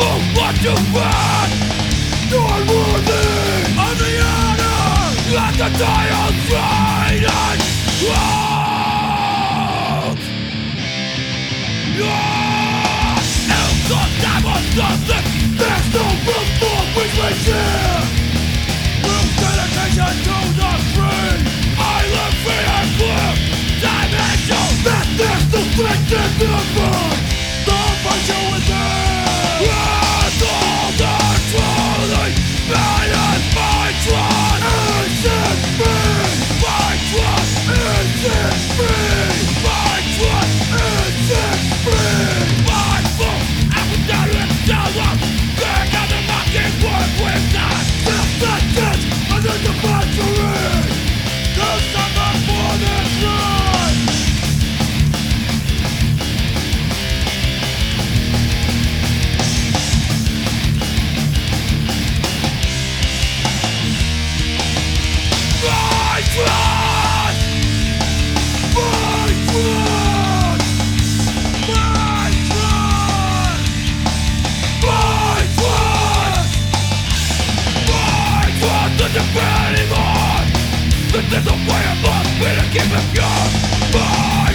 what you want. You're worthy of the honor and the title training ground. It's the time of something. There's no room for weakness here. With dedication to the free, I live free and clear dimension. That there's no strength in the mind. The virtue within. It's all the truly made in my trust. Is it free? My trust is it free? My trust is it free? My fool, I will tell you it's still up. Big on the mocking work with that. Self-sentence under the battery. There's something for this life. My trust! My trust! My trust! My trust! My trust isn't anymore. This is the way it must be to keep it pure. My